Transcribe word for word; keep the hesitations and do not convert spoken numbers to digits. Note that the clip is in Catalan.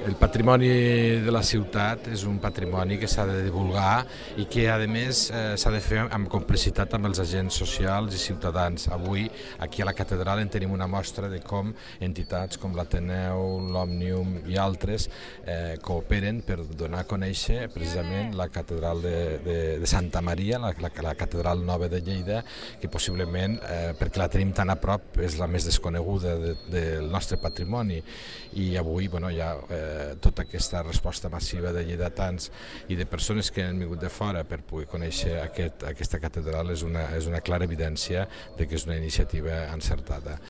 El patrimoni de la ciutat és un patrimoni que s'ha de divulgar i que, a més, eh, s'ha de fer amb complicitat amb els agents socials i ciutadans. Avui, aquí a la catedral, en tenim una mostra de com entitats com l'Ateneu, l'Òmnium i altres eh, cooperen per donar a conèixer precisament la catedral de, de, de Santa Maria, la, la, la catedral nova de Lleida, que possiblement, eh, perquè la tenim tan a prop, és la més desconeguda de, del nostre patrimoni. I avui, bueno, hi ha eh, tota aquesta resposta massiva de lleidatans i de persones que han vingut de fora per poder conèixer aquest, aquesta catedral és una, és una clara evidència de que és una iniciativa encertada.